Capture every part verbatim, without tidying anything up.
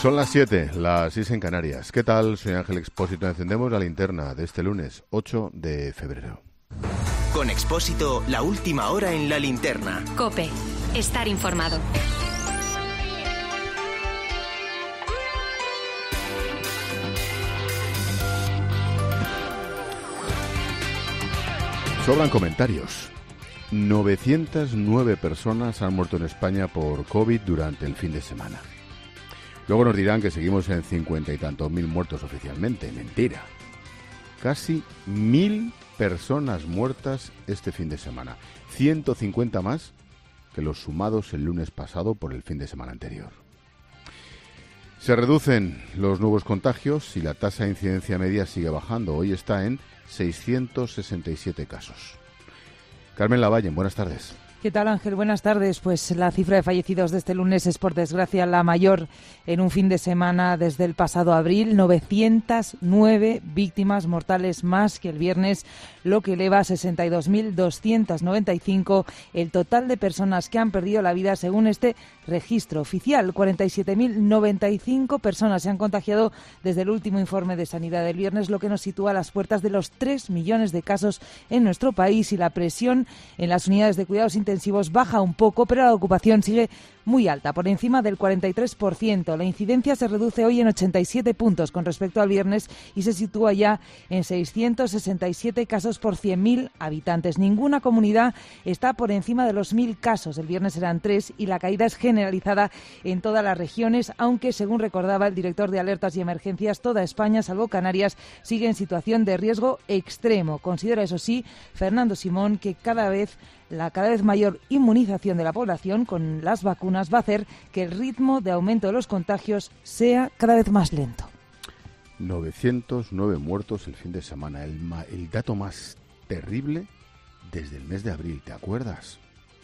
Son las siete, las seis en Canarias. ¿Qué tal? Soy Ángel Expósito. Encendemos la linterna de este lunes ocho de febrero. Con Expósito, la última hora en la linterna. COPE. Estar informado. Sobran comentarios. novecientas nueve personas han muerto en España por COVID durante el fin de semana. Luego nos dirán que seguimos en cincuenta y tantos mil muertos oficialmente. Mentira. Casi mil personas muertas este fin de semana. ciento cincuenta más que los sumados el lunes pasado por el fin de semana anterior. Se reducen los nuevos contagios y la tasa de incidencia media sigue bajando. Hoy está en seiscientos sesenta y siete casos. Carmen Lavalle, buenas tardes. ¿Qué tal, Ángel? Buenas tardes. Pues la cifra de fallecidos de este lunes es, por desgracia, la mayor en un fin de semana desde el pasado abril. novecientas nueve víctimas mortales más que el viernes, lo que eleva a sesenta y dos mil doscientos noventa y cinco el total de personas que han perdido la vida según este registro oficial. cuarenta y siete mil noventa y cinco personas se han contagiado desde el último informe de sanidad del viernes, lo que nos sitúa a las puertas de los tres millones de casos en nuestro país, y la presión en las unidades de cuidados intensivos baja un poco, pero la ocupación sigue muy alta, por encima del cuarenta y tres por ciento. La incidencia se reduce hoy en ochenta y siete puntos con respecto al viernes y se sitúa ya en seiscientos sesenta y siete casos por cien mil habitantes. Ninguna comunidad está por encima de los mil casos. El viernes eran tres y la caída es generalizada en todas las regiones, aunque, según recordaba el director de Alertas y Emergencias, toda España, salvo Canarias, sigue en situación de riesgo extremo. Considera, eso sí, Fernando Simón, que cada vez la cada vez mayor inmunización de la población con las vacunas va a hacer que el ritmo de aumento de los contagios sea cada vez más lento. novecientos nueve muertos el fin de semana, el, ma- el dato más terrible desde el mes de abril, ¿te acuerdas?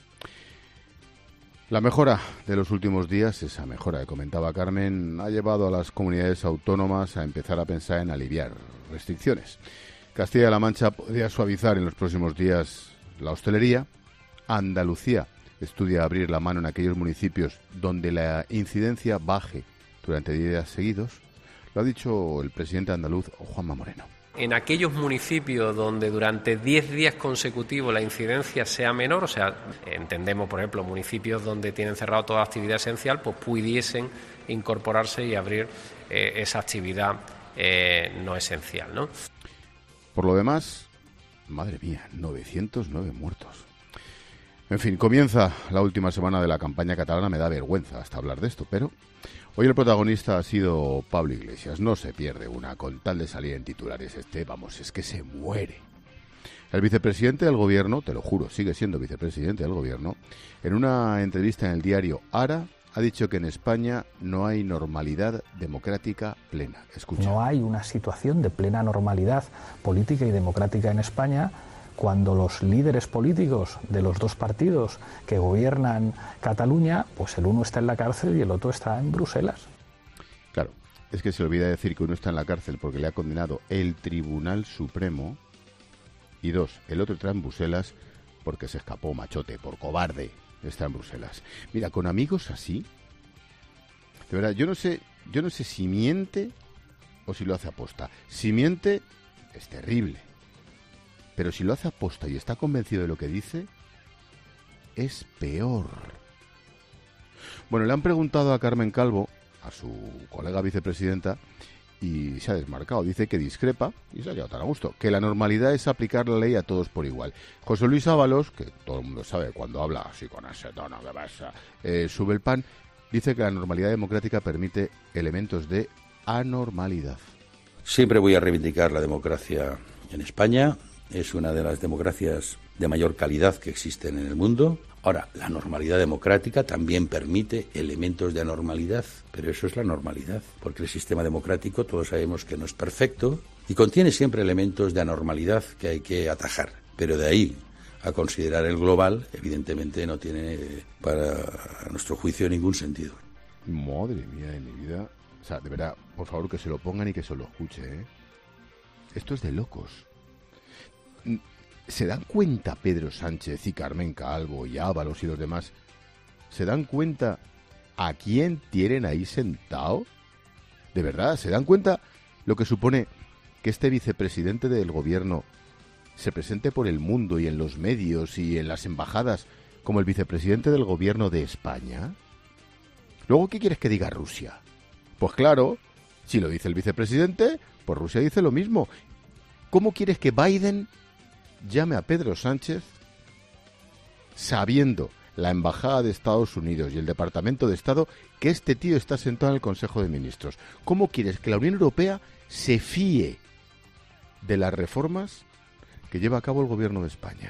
La mejora de los últimos días, esa mejora que comentaba Carmen, ha llevado a las comunidades autónomas a empezar a pensar en aliviar restricciones. Castilla-La Mancha podría suavizar en los próximos días la hostelería. Andalucía estudia abrir la mano en aquellos municipios donde la incidencia baje durante diez días seguidos. Lo ha dicho el presidente andaluz, Juanma Moreno. En aquellos municipios donde durante diez días consecutivos la incidencia sea menor, o sea, entendemos, por ejemplo, municipios donde tienen cerrado toda actividad esencial, pues pudiesen incorporarse y abrir eh, esa actividad eh, no esencial, ¿no? Por lo demás, madre mía, novecientos nueve muertos. En fin, comienza la última semana de la campaña catalana. Me da vergüenza hasta hablar de esto, pero hoy el protagonista ha sido Pablo Iglesias. No se pierde una con tal de salir en titulares. Este, vamos, es que se muere. El vicepresidente del gobierno, te lo juro, sigue siendo vicepresidente del gobierno, en una entrevista en el diario Ara, ha dicho que en España no hay normalidad democrática plena. Escucha. No hay una situación de plena normalidad política y democrática en España cuando los líderes políticos de los dos partidos que gobiernan Cataluña, pues el uno está en la cárcel y el otro está en Bruselas. Claro, es que se olvida decir que uno está en la cárcel porque le ha condenado el Tribunal Supremo y dos, el otro está en Bruselas porque se escapó, machote, por cobarde. Está en Bruselas. Mira, con amigos así, de verdad, yo no sé, yo no sé si miente o si lo hace aposta. Si miente, es terrible. Pero si lo hace aposta y está convencido de lo que dice, es peor. Bueno, le han preguntado a Carmen Calvo, a su colega vicepresidenta, y se ha desmarcado. Dice que discrepa, y se ha quedado tan a gusto, que la normalidad es aplicar la ley a todos por igual. José Luis Ábalos, que todo el mundo sabe cuando habla así con ese tono que pasa, eh, sube el pan, dice que la normalidad democrática permite elementos de anormalidad. Siempre voy a reivindicar la democracia en España. Es una de las democracias de mayor calidad que existen en el mundo. Ahora, la normalidad democrática también permite elementos de anormalidad, pero eso es la normalidad, porque el sistema democrático todos sabemos que no es perfecto y contiene siempre elementos de anormalidad que hay que atajar. Pero de ahí a considerar el global, evidentemente no tiene, para nuestro juicio, ningún sentido. Madre mía de mi vida. O sea, de verdad, por favor, que se lo pongan y que se lo escuche, ¿eh? Esto es de locos. ¿Se dan cuenta Pedro Sánchez y Carmen Calvo y Ábalos y los demás? ¿Se dan cuenta a quién tienen ahí sentado? ¿De verdad? ¿Se dan cuenta lo que supone que este vicepresidente del gobierno se presente por el mundo y en los medios y en las embajadas como el vicepresidente del gobierno de España? Luego, ¿qué quieres que diga Rusia? Pues claro, si lo dice el vicepresidente, pues Rusia dice lo mismo. ¿Cómo quieres que Biden llame a Pedro Sánchez sabiendo la Embajada de Estados Unidos y el Departamento de Estado que este tío está sentado en el Consejo de Ministros? ¿Cómo quieres que la Unión Europea se fíe de las reformas que lleva a cabo el gobierno de España?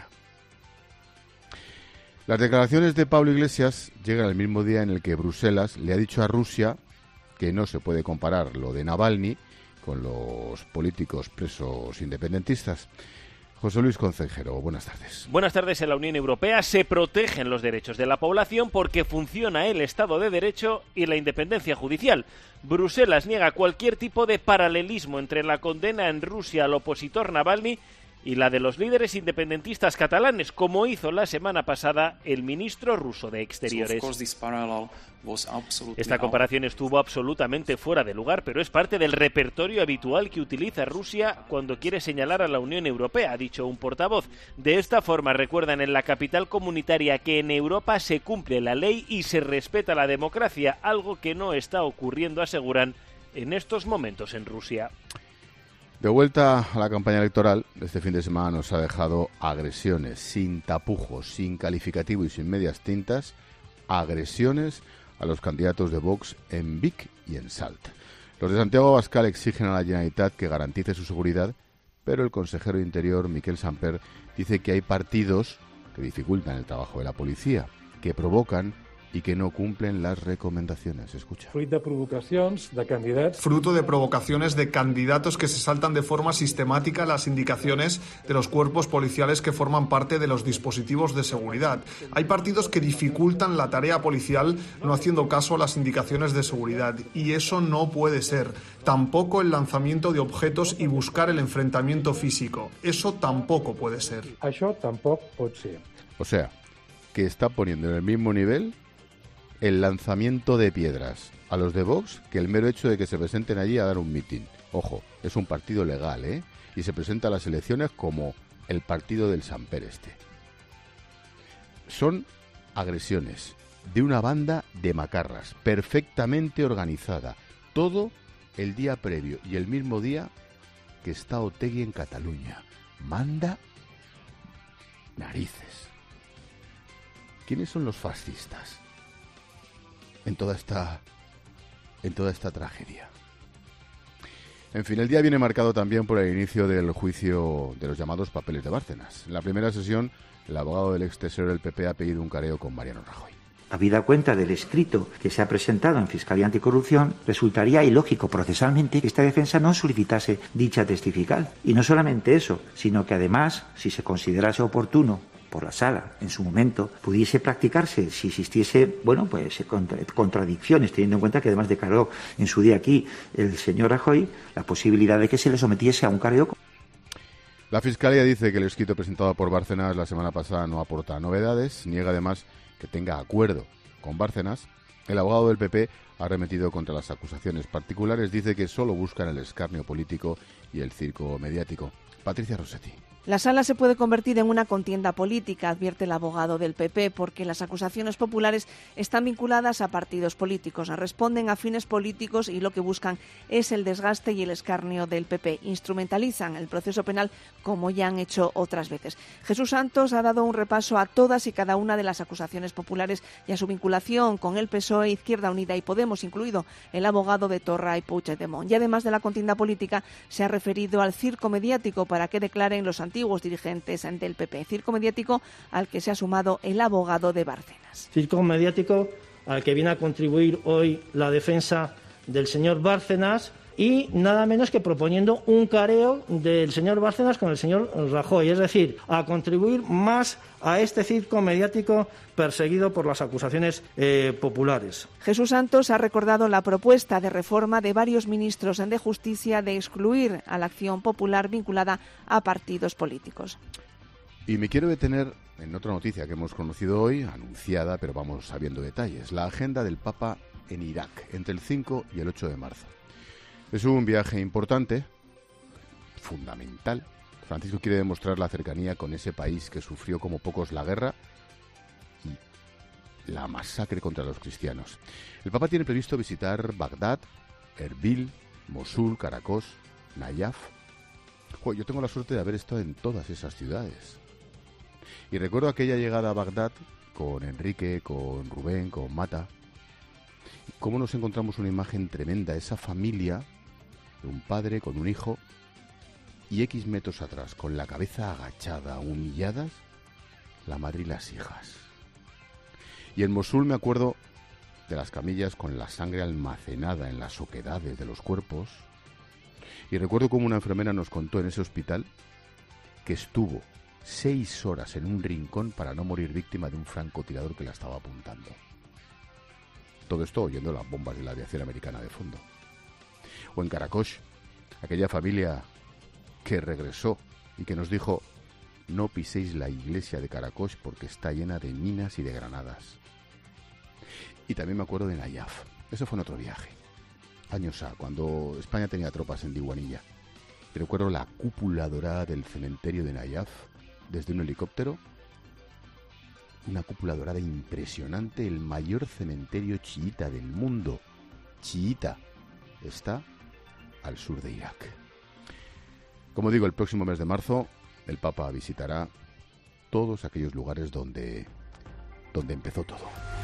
Las declaraciones de Pablo Iglesias llegan el mismo día en el que Bruselas le ha dicho a Rusia que no se puede comparar lo de Navalny con los políticos presos independentistas. José Luis Concejero, buenas tardes. Buenas tardes. En la Unión Europea se protegen los derechos de la población porque funciona el Estado de Derecho y la independencia judicial. Bruselas niega cualquier tipo de paralelismo entre la condena en Rusia al opositor Navalny y la de los líderes independentistas catalanes, como hizo la semana pasada el ministro ruso de Exteriores. Esta comparación estuvo absolutamente fuera de lugar, pero es parte del repertorio habitual que utiliza Rusia cuando quiere señalar a la Unión Europea, ha dicho un portavoz. De esta forma recuerdan en la capital comunitaria que en Europa se cumple la ley y se respeta la democracia, algo que no está ocurriendo, aseguran, en estos momentos en Rusia. De vuelta a la campaña electoral, este fin de semana nos ha dejado agresiones sin tapujos, sin calificativo y sin medias tintas, agresiones a los candidatos de Vox en Vic y en Salt. Los de Santiago Abascal exigen a la Generalitat que garantice su seguridad, pero el consejero de Interior, Miquel Samper, dice que hay partidos que dificultan el trabajo de la policía, que provocan y que no cumplen las recomendaciones. Escucha. Fruit de provocacions de candidats. Fruto de provocaciones de candidatos que se saltan de forma sistemática las indicaciones de los cuerpos policiales que forman parte de los dispositivos de seguridad. Hay partidos que dificultan la tarea policial no haciendo caso a las indicaciones de seguridad y eso no puede ser. Tampoco el lanzamiento de objetos y buscar el enfrentamiento físico. Eso tampoco puede ser. Això tampoc pot ser. O sea, que está poniendo en el mismo nivel el lanzamiento de piedras a los de Vox que el mero hecho de que se presenten allí a dar un mitin. Ojo, es un partido legal, ¿eh? Y se presenta a las elecciones como el partido del Samper este. Son agresiones de una banda de macarras, perfectamente organizada. Todo el día previo y el mismo día que está Otegi en Cataluña. Manda narices. ¿Quiénes son los fascistas en toda esta en toda esta tragedia? En fin, el día viene marcado también por el inicio del juicio de los llamados papeles de Bárcenas. En la primera sesión, el abogado del ex tesorero del P P ha pedido un careo con Mariano Rajoy. Habida cuenta del escrito que se ha presentado en Fiscalía Anticorrupción, resultaría ilógico procesalmente que esta defensa no solicitase dicha testifical. Y no solamente eso, sino que además, si se considerase oportuno por la sala en su momento, pudiese practicarse si existiese, bueno, pues contra, contradicciones, teniendo en cuenta que además declaró en su día aquí el señor Rajoy la posibilidad de que se le sometiese a un careo. La Fiscalía dice que el escrito presentado por Bárcenas la semana pasada no aporta novedades, niega además que tenga acuerdo con Bárcenas. El abogado del P P ha arremetido contra las acusaciones particulares, dice que solo buscan el escarnio político y el circo mediático. Patricia Rossetti. La sala se puede convertir en una contienda política, advierte el abogado del P P, porque las acusaciones populares están vinculadas a partidos políticos, responden a fines políticos y lo que buscan es el desgaste y el escarnio del P P. Instrumentalizan el proceso penal como ya han hecho otras veces. Jesús Santos ha dado un repaso a todas y cada una de las acusaciones populares y a su vinculación con el P S O E, Izquierda Unida y Podemos, incluido el abogado de Torra y Puigdemont. Y además de la contienda política, se ha referido al circo mediático para que declaren los antiguos antiguos dirigentes del P P, circo mediático al que se ha sumado el abogado de Bárcenas. Circo mediático al que viene a contribuir hoy la defensa del señor Bárcenas y nada menos que proponiendo un careo del señor Bárcenas con el señor Rajoy, es decir, a contribuir más a este circo mediático perseguido por las acusaciones eh, populares. Jesús Santos ha recordado la propuesta de reforma de varios ministros de Justicia de excluir a la acción popular vinculada a partidos políticos. Y me quiero detener en otra noticia que hemos conocido hoy, anunciada, pero vamos sabiendo detalles. La agenda del Papa en Irak, entre el cinco y el ocho de marzo. Es un viaje importante, fundamental. Francisco quiere demostrar la cercanía con ese país que sufrió como pocos la guerra y la masacre contra los cristianos. El Papa tiene previsto visitar Bagdad, Erbil, Mosul, Caracas, Nayaf. Yo tengo la suerte de haber estado en todas esas ciudades. Y recuerdo aquella llegada a Bagdad con Enrique, con Rubén, con Mata. Cómo nos encontramos una imagen tremenda, esa familia de un padre con un hijo y X metros atrás, con la cabeza agachada, humilladas, la madre y las hijas. Y en Mosul me acuerdo de las camillas con la sangre almacenada en las oquedades de los cuerpos. Y recuerdo cómo una enfermera nos contó en ese hospital que estuvo seis horas en un rincón para no morir víctima de un francotirador que la estaba apuntando. Todo esto oyendo las bombas de la aviación americana de fondo. O en Caracas, aquella familia que regresó y que nos dijo: no piséis la iglesia de Caracas porque está llena de minas y de granadas. Y también me acuerdo de Nayaf. Eso fue en otro viaje. Años A, cuando España tenía tropas en Diwanilla. Y recuerdo la cúpula dorada del cementerio de Nayaf desde un helicóptero. Una cúpula dorada impresionante, el mayor cementerio chiita del mundo. Chiita. Está al sur de Irak. Como digo, el próximo mes de marzo el Papa visitará todos aquellos lugares donde, donde empezó todo.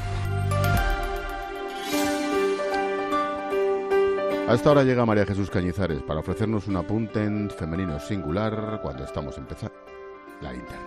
A esta hora llega María Jesús Cañizares para ofrecernos un apunte en femenino singular cuando estamos empezando la linterna.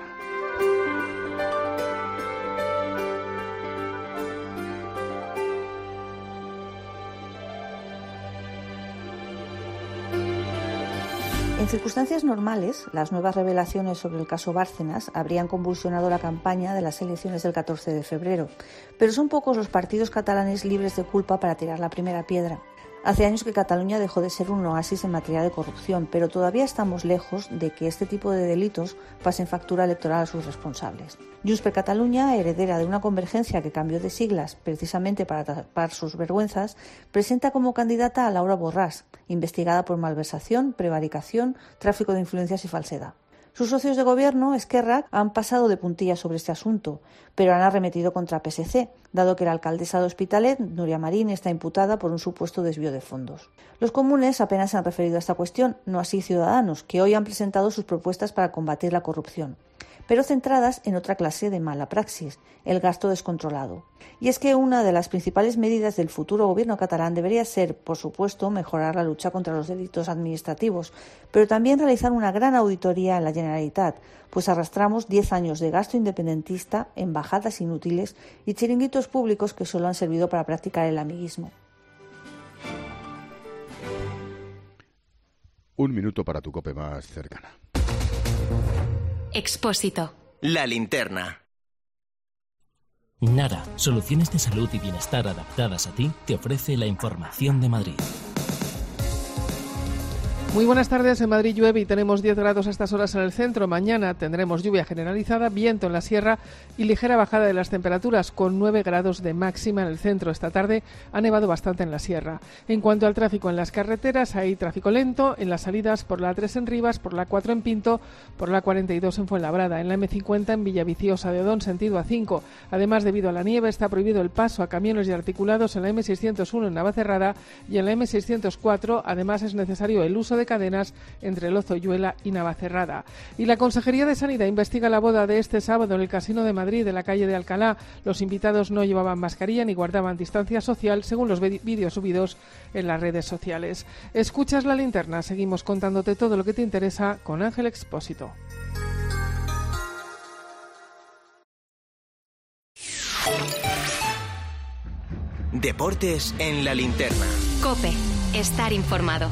En circunstancias normales, las nuevas revelaciones sobre el caso Bárcenas habrían convulsionado la campaña de las elecciones del catorce de febrero, pero son pocos los partidos catalanes libres de culpa para tirar la primera piedra. Hace años que Cataluña dejó de ser un oasis en materia de corrupción, pero todavía estamos lejos de que este tipo de delitos pasen factura electoral a sus responsables. Junts per Catalunya, heredera de una convergencia que cambió de siglas precisamente para tapar sus vergüenzas, presenta como candidata a Laura Borràs, investigada por malversación, prevaricación, tráfico de influencias y falsedad. Sus socios de gobierno, Esquerra, han pasado de puntillas sobre este asunto, pero han arremetido contra P S C, dado que la alcaldesa de Hospitalet, Núria Marín, está imputada por un supuesto desvío de fondos. Los comunes apenas se han referido a esta cuestión, no así Ciudadanos, que hoy han presentado sus propuestas para combatir la corrupción, pero centradas en otra clase de mala praxis, el gasto descontrolado. Y es que una de las principales medidas del futuro gobierno catalán debería ser, por supuesto, mejorar la lucha contra los delitos administrativos, pero también realizar una gran auditoría en la Generalitat, pues arrastramos diez años de gasto independentista, embajadas inútiles y chiringuitos públicos que solo han servido para practicar el amiguismo. Un minuto para tu COPE más cercana. Expósito. La linterna. Nara, soluciones de salud y bienestar adaptadas a ti, te ofrece la información de Madrid. Muy buenas tardes. En Madrid llueve y tenemos diez grados a estas horas en el centro. Mañana tendremos lluvia generalizada, viento en la sierra y ligera bajada de las temperaturas con nueve grados de máxima en el centro. Esta tarde ha nevado bastante en la sierra. En cuanto al tráfico en las carreteras, hay tráfico lento en las salidas por la A tres en Rivas, por la cuatro en Pinto, por la cuarenta y dos en Fuenlabrada, en la eme cincuenta en Villaviciosa de Odón, sentido A cinco. Además, debido a la nieve, está prohibido el paso a camiones y articulados en la eme seiscientos uno en Navacerrada y en la eme seiscientos cuatro. Además, es necesario el uso de cadenas entre Lozoyuela y Navacerrada. Y la Consejería de Sanidad investiga la boda de este sábado en el Casino de Madrid, en la calle de Alcalá. Los invitados no llevaban mascarilla ni guardaban distancia social, según los vídeos subidos en las redes sociales. Escuchas la linterna, seguimos contándote todo lo que te interesa con Ángel Expósito. Deportes en la linterna. COPE. Estar informado.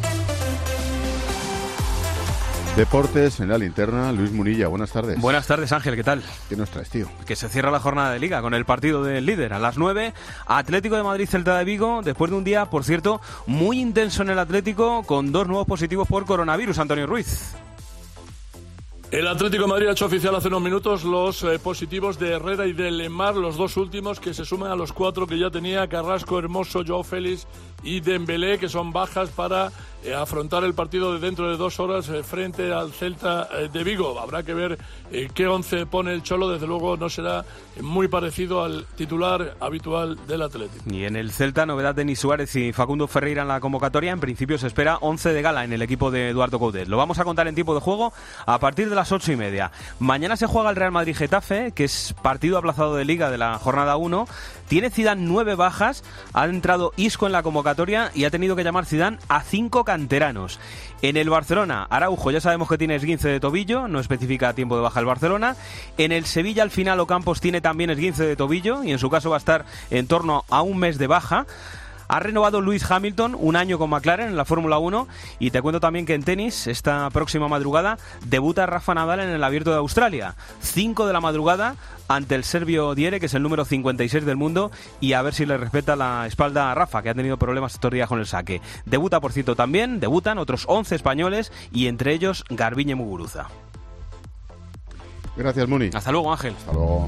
Deportes en la linterna, Luis Munilla, buenas tardes. Buenas tardes, Ángel, ¿qué tal? ¿Qué nos traes, tío? Que se cierra la jornada de Liga con el partido del líder a las nueve, Atlético de Madrid, Celta de Vigo, después de un día, por cierto, muy intenso en el Atlético, con dos nuevos positivos por coronavirus, Antonio Ruiz. El Atlético de Madrid ha hecho oficial hace unos minutos los eh, positivos de Herrera y de Lemar, los dos últimos que se suman a los cuatro que ya tenía Carrasco, Hermoso, Joao Félix y Dembélé, que son bajas para eh, afrontar el partido de dentro de dos horas eh, frente al Celta eh, de Vigo. Habrá que ver eh, qué once pone el Cholo, desde luego no será eh, muy parecido al titular habitual del Atlético. Y en el Celta, novedad de Denis Suárez y Facundo Ferreira en la convocatoria. En principio se espera once de gala en el equipo de Eduardo Coudet. Lo vamos a contar en tiempo de juego a partir de las ocho y media. Mañana se juega el Real Madrid-Getafe, que es partido aplazado de Liga de la jornada uno. Tiene Zidane nueve bajas, ha entrado Isco en la convocatoria y ha tenido que llamar Zidane a cinco canteranos. En el Barcelona, Araujo ya sabemos que tiene esguince de tobillo, no especifica tiempo de baja el Barcelona. En el Sevilla, al final, Ocampos tiene también esguince de tobillo y en su caso va a estar en torno a un mes de baja. Ha renovado Lewis Hamilton un año con McLaren en la Fórmula uno y te cuento también que en tenis, esta próxima madrugada, debuta Rafa Nadal en el Abierto de Australia. cinco de la madrugada ante el serbio Diere, que es el número cincuenta y seis del mundo, y a ver si le respeta la espalda a Rafa, que ha tenido problemas estos días con el saque. Debuta, por cierto, también, debutan otros once españoles y entre ellos Garbiñe Muguruza. Gracias, Muni. Hasta luego, Ángel. Hasta luego.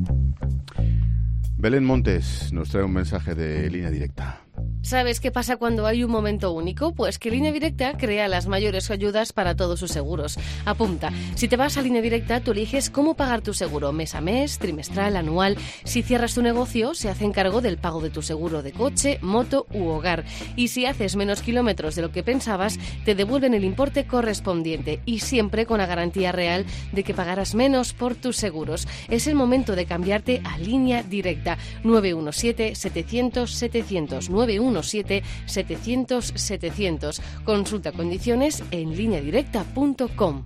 Belén Montes nos trae un mensaje de Línea Directa. ¿Sabes qué pasa cuando hay un momento único? Pues que Línea Directa crea las mayores ayudas para todos sus seguros. Apunta, si te vas a Línea Directa, tú eliges cómo pagar tu seguro, mes a mes, trimestral, anual. Si cierras tu negocio, se hacen cargo del pago de tu seguro de coche, moto u hogar. Y si haces menos kilómetros de lo que pensabas, te devuelven el importe correspondiente y siempre con la garantía real de que pagarás menos por tus seguros. Es el momento de cambiarte a Línea Directa. nueve uno siete, setecientos, setecientos. nueve uno siete, setecientos, setecientos. Consulta condiciones en línea directa punto com.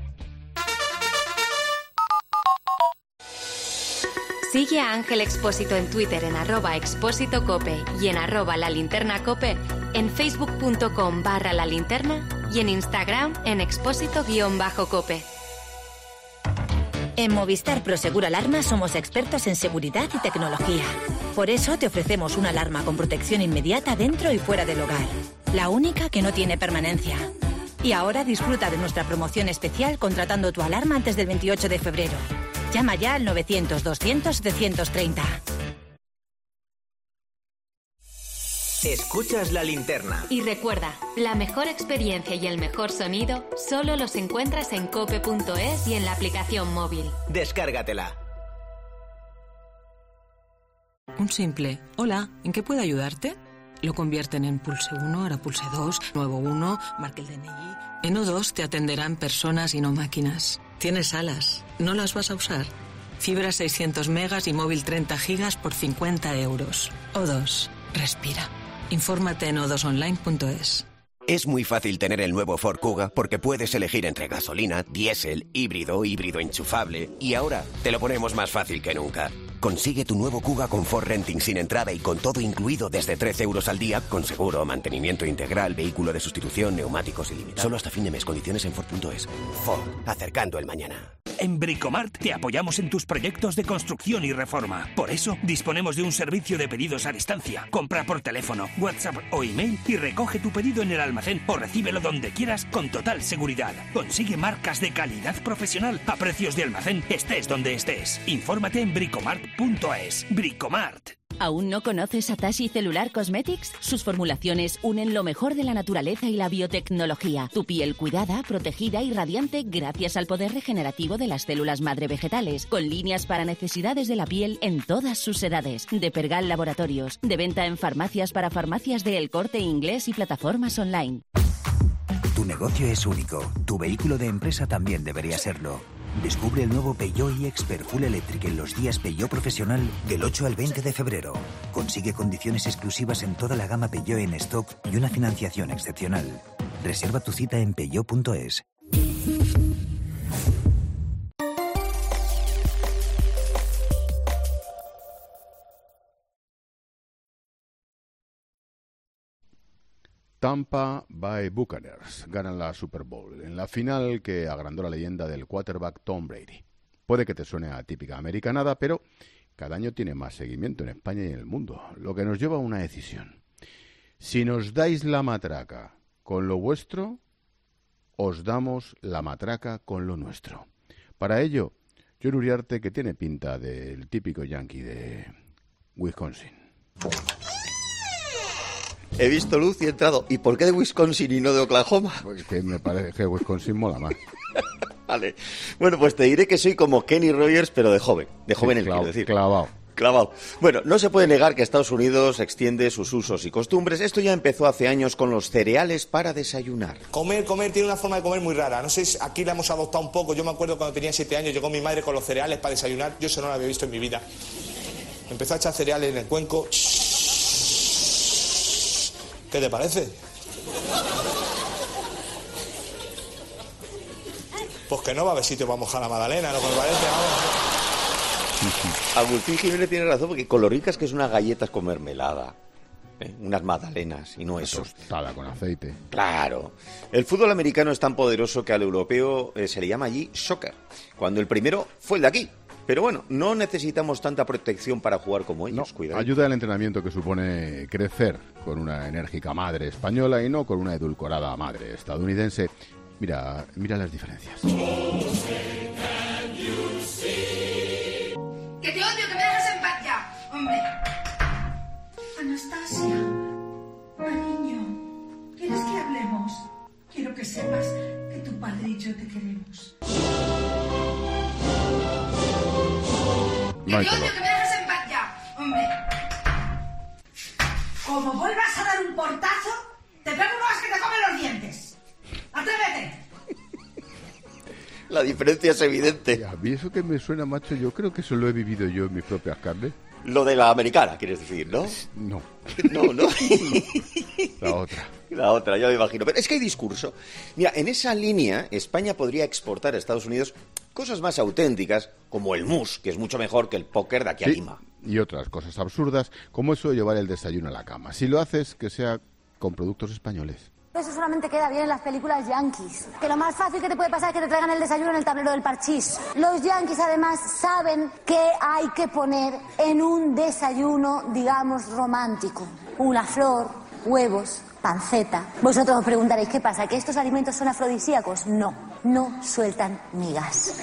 Sigue a Ángel Expósito en Twitter en arroba expósito cope y en arroba la linterna cope, en facebook punto com barra la linterna y en Instagram en expósito guión bajo cope. En Movistar Prosegur Alarma somos expertos en seguridad y tecnología. Por eso te ofrecemos una alarma con protección inmediata dentro y fuera del hogar. La única que no tiene permanencia. Y ahora disfruta de nuestra promoción especial contratando tu alarma antes del veintiocho de febrero. Llama ya al novecientos, doscientos, setecientos treinta. Escuchas La Linterna. Y recuerda, la mejor experiencia y el mejor sonido solo los encuentras en cope punto es y en la aplicación móvil. Descárgatela. Un simple hola, ¿en qué puedo ayudarte? Lo convierten en pulse uno, ahora pulse dos, nuevo uno, marque el D N I. En O dos te atenderán personas y no máquinas. Tienes alas, ¿no las vas a usar? Fibra seiscientos megas y móvil treinta gigas por cincuenta euros. O dos, respira. Infórmate en o dos online punto es. Es muy fácil tener el nuevo Ford Kuga porque puedes elegir entre gasolina, diésel, híbrido, híbrido enchufable y ahora te lo ponemos más fácil que nunca. Consigue tu nuevo Kuga con Ford Renting sin entrada y con todo incluido desde trece euros al día, con seguro, mantenimiento integral, vehículo de sustitución, neumáticos ilimitados. Solo hasta fin de mes. Condiciones en Ford punto es. Ford, acercando el mañana. En Bricomart te apoyamos en tus proyectos de construcción y reforma. Por eso, disponemos de un servicio de pedidos a distancia. Compra por teléfono, WhatsApp o email y recoge tu pedido en el almacén o recíbelo donde quieras con total seguridad. Consigue marcas de calidad profesional a precios de almacén, estés donde estés. Infórmate en bricomart punto es. Bricomart. ¿Aún no conoces a Tashi Cellular Cosmetics? Sus formulaciones unen lo mejor de la naturaleza y la biotecnología. Tu piel cuidada, protegida y radiante gracias al poder regenerativo de las células madre vegetales, con líneas para necesidades de la piel en todas sus edades. De Pergal Laboratorios, de venta en farmacias para farmacias de El Corte Inglés y plataformas online. Tu negocio es único. Tu vehículo de empresa también debería serlo. Descubre el nuevo Peugeot iExpert Full Electric en los días Peugeot Profesional del ocho al veinte de febrero. Consigue condiciones exclusivas en toda la gama Peugeot en stock y una financiación excepcional. Reserva tu cita en peugeot punto es. Tampa Bay Buccaneers ganan la Super Bowl en la final que agrandó la leyenda del quarterback Tom Brady. Puede que te suene a típica americanada, pero cada año tiene más seguimiento en España y en el mundo, lo que nos lleva a una decisión. Si nos dais la matraca con lo vuestro, os damos la matraca con lo nuestro. Para ello, John Uriarte, que tiene pinta del típico yankee de Wisconsin. He visto luz y he entrado. ¿Y por qué de Wisconsin y no de Oklahoma? Pues que me parece que Wisconsin mola más. Vale. Bueno, pues te diré que soy como Kenny Rogers, pero de joven. De joven, Sí, clav- quiero decir. Clavado. Clavado. Bueno, no se puede negar que Estados Unidos extiende sus usos y costumbres. Esto ya empezó hace años con los cereales para desayunar. Comer, comer, tiene una forma de comer muy rara. No sé si aquí la hemos adoptado un poco. Yo me acuerdo cuando tenía siete años, llegó mi madre con los cereales para desayunar. Yo eso no lo había visto en mi vida. Empezó a echar cereales en el cuenco. ¿Qué te parece? Pues que no va a haber sitio para mojar la magdalena, lo que me parece, vamos. Agustín Jiménez tiene razón, porque con lo ricas que es unas galletas con mermelada, ¿eh? Unas magdalenas, y no eso. Tostada con aceite. Claro. El fútbol americano es tan poderoso que al europeo eh, se le llama allí soccer, cuando el primero fue el de aquí. Pero bueno, no necesitamos tanta protección para jugar como ellos, No, cuidado. ayuda al entrenamiento que supone crecer con una enérgica madre española y no con una edulcorada madre estadounidense. Mira, mira las diferencias. ¡Que te odio, que me dejas en paz ya! ¡Hombre! Anastasia, cariño, ¿quieres que hablemos? Quiero que sepas que tu padre y yo te queremos. ¡Que No hay te odio, color. que me dejas en paz ya! ¡Hombre! Como vuelvas a dar un portazo, te pego unas que te comen los dientes. ¡Atrévete! La diferencia es evidente. A mí eso que me suena, macho, yo creo que eso lo he vivido yo en mis propias carnes. Lo de la americana, quieres decir, ¿no? No. No, no. La otra. La otra, ya me imagino. Pero es que hay discurso. Mira, en esa línea, España podría exportar a Estados Unidos cosas más auténticas, como el mus, que es mucho mejor que el póker de aquí a Sí, Lima. y otras cosas absurdas, como eso de llevar el desayuno a la cama. Si lo haces, que sea con productos españoles. Eso solamente queda bien en las películas yankees. Que lo más fácil que te puede pasar es que te traigan el desayuno en el tablero del parchís. Los yankees además saben qué hay que poner en un desayuno, digamos, romántico. Una flor, huevos, panceta. Vosotros os preguntaréis, ¿qué pasa? ¿Que estos alimentos son afrodisíacos? No, no sueltan migas.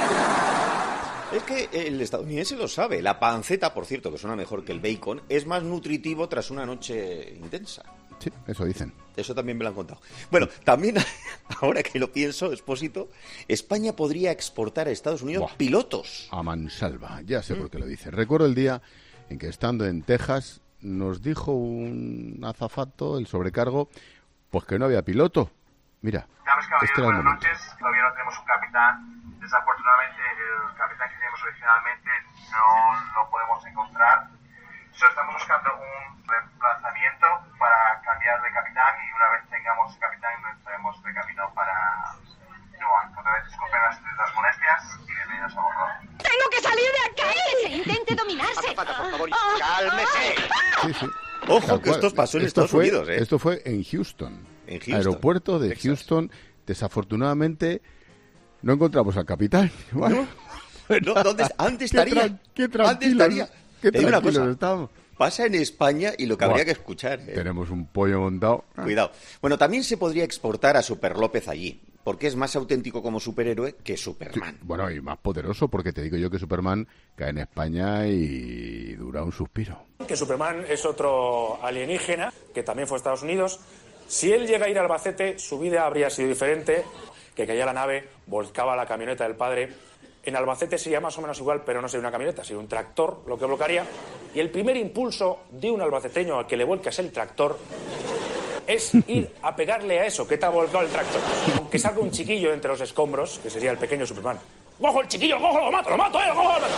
Es que el estadounidense lo sabe. La panceta, por cierto, que suena mejor que el bacon, es más nutritivo tras una noche intensa. Sí, eso dicen. Eso también me lo han contado. Bueno, también, ahora que lo pienso, Expósito, España podría exportar a Estados Unidos Buah. pilotos. A mansalva, ya sé por qué lo dice. Recuerdo el día en que, estando en Texas, nos dijo un azafato, el sobrecargo, pues que no había piloto. Mira, Damas y caballeros, este era el buenas momento. noches. Todavía no tenemos un capitán. Desafortunadamente, el capitán que teníamos originalmente no lo podemos encontrar. So, estamos buscando un reemplazamiento para cambiar de capitán y una vez tengamos capitán, nos traemos de camino para Joan. Otra vez, disculpen las, las molestias y bienvenidos a bordo. ¡Tengo que salir de aquí! ¡Que intente dominarse! Azafata, por favor, Ah. cálmese. Sí, sí. Ojo, Tal que cual. esto pasó en Esto Estados fue- Unidos, ¿eh? Esto fue en Houston. En Houston, Aeropuerto de Texas. Houston. Desafortunadamente, no encontramos al capitán. Bueno, No, ¿dónde, ¿Dónde qué estaría? tran- qué ¿Dónde tranquilos, estaría? qué Te digo una tranquilos cosa. estamos. Pasa en España y lo que Buah. habría que escuchar. ¿eh? Tenemos un pollo montado. Cuidado. Bueno, también se podría exportar a Super López allí, porque es más auténtico como superhéroe que Superman. Bueno, y más poderoso, porque te digo yo que Superman cae en España y dura un suspiro. Que Superman es otro alienígena, que también fue a Estados Unidos. Si él llega a ir a Albacete, su vida habría sido diferente, que caía la nave, volcaba la camioneta del padre. En Albacete sería más o menos igual, pero no sería una camioneta, sería un tractor lo que bloquearía. Y el primer impulso de un albaceteño al que le vuelcas el tractor es ir a pegarle a eso que te ha volcado el tractor. Que salga un chiquillo entre los escombros, que sería el pequeño Superman. ¡Cojo el chiquillo, cojo, lo mato, lo mato, eh, lo cojo, lo mato!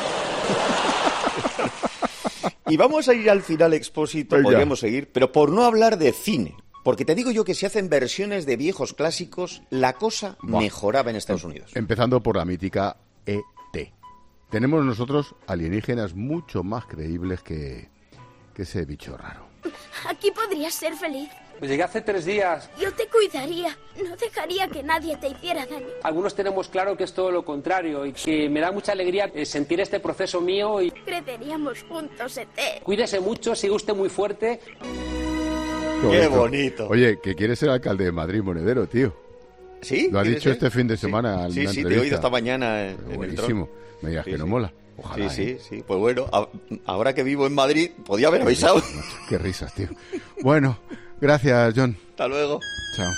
Y vamos a ir al final, Expósito, Venga. podríamos seguir, pero por no hablar de cine. Porque te digo yo que si hacen versiones de viejos clásicos, la cosa Buah. mejoraba en Estados Unidos. Empezando por la mítica E T. Tenemos nosotros alienígenas mucho más creíbles que, que ese bicho raro. Aquí podrías ser feliz. Pues llegué hace tres días. Yo te cuidaría. No dejaría que nadie te hiciera daño. Algunos tenemos claro que es todo lo contrario y que me da mucha alegría eh, sentir este proceso mío y Creceríamos juntos, E T. cuídese mucho, sigue usted muy fuerte. Qué bonito. Oye, que quieres ser alcalde de Madrid, monedero, tío. ¿Sí? Lo ha dicho ser? este fin de semana. Sí, en una sí, entrevista. te he oído esta mañana en, en el Buenísimo. Tron. Me digas Sí, que no sí. mola. Ojalá. Sí, ¿eh? sí, sí. Pues bueno, a, ahora que vivo en Madrid, podía haber avisado. Qué risas, tío. Bueno, gracias, John. Hasta luego. Chao.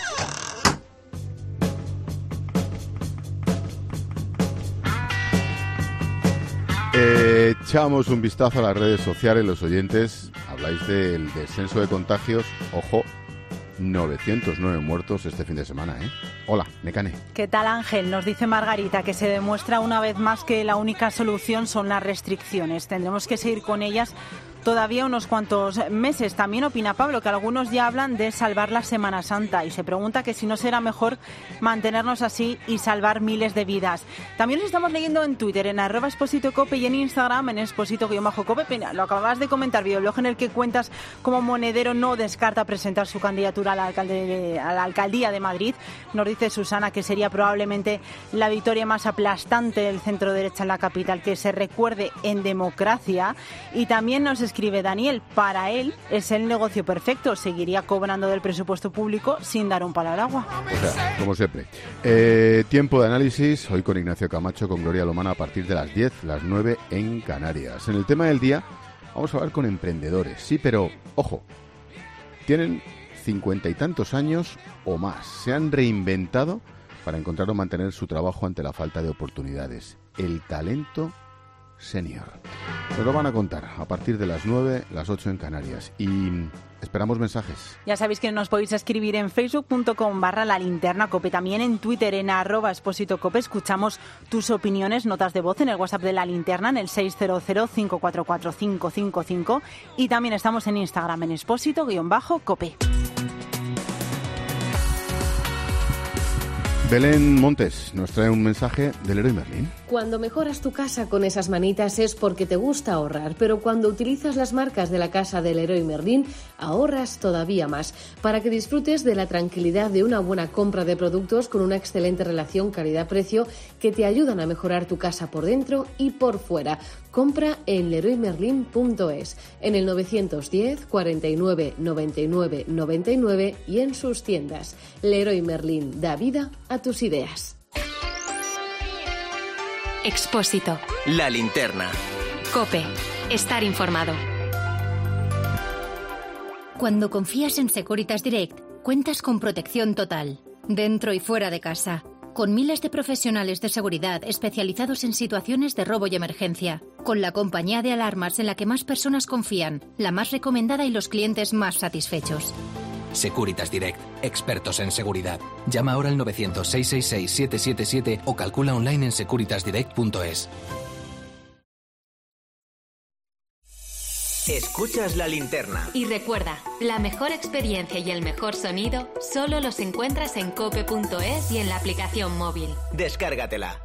Eh, echamos un vistazo a las redes sociales, los oyentes. Habláis del descenso de contagios. Ojo, novecientos nueve muertos este fin de semana, ¿eh? Hola, Mecane. ¿Qué tal, Ángel? Nos dice Margarita que se demuestra una vez más que la única solución son las restricciones. Tendremos que seguir con ellas todavía unos cuantos meses. También opina Pablo que algunos ya hablan de salvar la Semana Santa y se pregunta que si no será mejor mantenernos así y salvar miles de vidas. También os estamos leyendo en Twitter, en arroba Expósito Cope, y en Instagram, en Expósito-Cope. Lo acabas de comentar, videoblog en el que cuentas cómo Monedero no descarta presentar su candidatura a la, alcalde de, a la alcaldía de Madrid. Nos dice Susana que sería probablemente la victoria más aplastante del centro derecha en la capital que se recuerde en democracia. Y también nos escribe Daniel, para él es el negocio perfecto, seguiría cobrando del presupuesto público sin dar un palo al agua. O sea, como siempre. Eh, tiempo de análisis, hoy con Ignacio Camacho, con Gloria Lomana a partir de las diez, las nueve en Canarias. En el tema del día vamos a hablar con emprendedores, sí, pero ojo, tienen cincuenta y tantos años o más, se han reinventado para encontrar o mantener su trabajo ante la falta de oportunidades. El talento senior. Nos lo van a contar a partir de las nueve, las ocho en Canarias. Y esperamos mensajes. Ya sabéis que nos podéis escribir en facebook.com barra la linterna cope, también en Twitter en arroba Expósito Cope. Escuchamos tus opiniones, notas de voz en el WhatsApp de la linterna en el seis cero cero, cinco cuatro cuatro, cinco cinco cinco, y también estamos en Instagram en Expósito-Cope. Belén Montes nos trae un mensaje del Leroy Merlin. Cuando mejoras tu casa con esas manitas es porque te gusta ahorrar, pero cuando utilizas las marcas de la casa del Leroy Merlin, ahorras todavía más, para que disfrutes de la tranquilidad de una buena compra de productos con una excelente relación calidad-precio que te ayudan a mejorar tu casa por dentro y por fuera. Compra en leroy merlin punto es, en el novecientos diez, cuarenta y nueve, noventa y nueve, noventa y nueve y en sus tiendas. Leroy Merlin da vida a tus ideas. Expósito. La linterna. Cope. Estar informado. Cuando confías en Securitas Direct, cuentas con protección total, dentro y fuera de casa, con miles de profesionales de seguridad especializados en situaciones de robo y emergencia, con la compañía de alarmas en la que más personas confían, la más recomendada y los clientes más satisfechos. Securitas Direct, expertos en seguridad. Llama ahora al novecientos, seiscientos sesenta y seis, siete siete siete o calcula online en securitas direct punto es. Escuchas la linterna. Y recuerda, la mejor experiencia y el mejor sonido solo los encuentras en cope punto es y en la aplicación móvil. Descárgatela.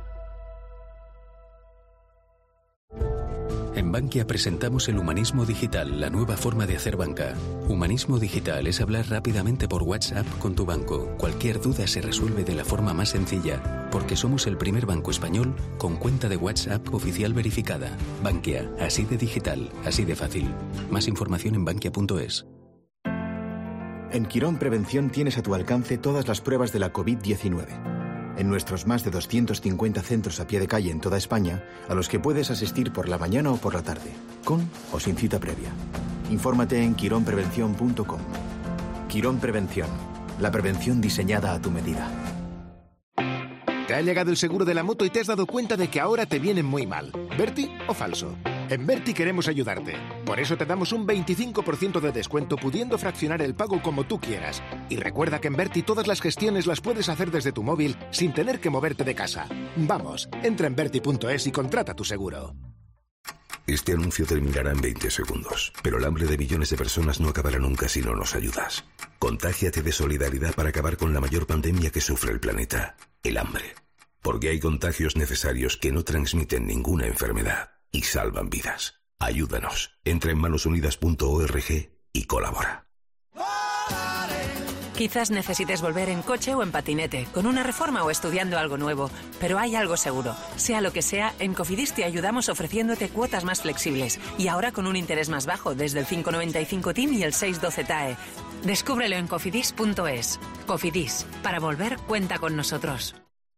En Bankia presentamos el humanismo digital, la nueva forma de hacer banca. Humanismo digital es hablar rápidamente por WhatsApp con tu banco. Cualquier duda se resuelve de la forma más sencilla, porque somos el primer banco español con cuenta de WhatsApp oficial verificada. Bankia, así de digital, así de fácil. Más información en bankia punto es. En Quirón Prevención tienes a tu alcance todas las pruebas de la covid diecinueve. En nuestros más de doscientos cincuenta centros a pie de calle en toda España, a los que puedes asistir por la mañana o por la tarde, con o sin cita previa. Infórmate en quirón prevención punto com. Quirón Prevención, la prevención diseñada a tu medida. Te ha llegado el seguro de la moto y te has dado cuenta de que ahora te vienen muy mal. ¿Berti o falso? En Berti queremos ayudarte. Por eso te damos un veinticinco por ciento de descuento pudiendo fraccionar el pago como tú quieras. Y recuerda que en Berti todas las gestiones las puedes hacer desde tu móvil sin tener que moverte de casa. Vamos, entra en berti punto es y contrata tu seguro. Este anuncio terminará en veinte segundos, pero el hambre de millones de personas no acabará nunca si no nos ayudas. Contágiate de solidaridad para acabar con la mayor pandemia que sufre el planeta, el hambre. Porque hay contagios necesarios que no transmiten ninguna enfermedad y salvan vidas. Ayúdanos. Entra en manos unidas punto org y colabora. Quizás necesites volver en coche o en patinete, con una reforma o estudiando algo nuevo, pero hay algo seguro. Sea lo que sea, en Cofidis te ayudamos ofreciéndote cuotas más flexibles y ahora con un interés más bajo desde el cinco noventa y cinco T I M y el seis doce T A E. Descúbrelo en cofidis punto es. Cofidis, para volver cuenta con nosotros.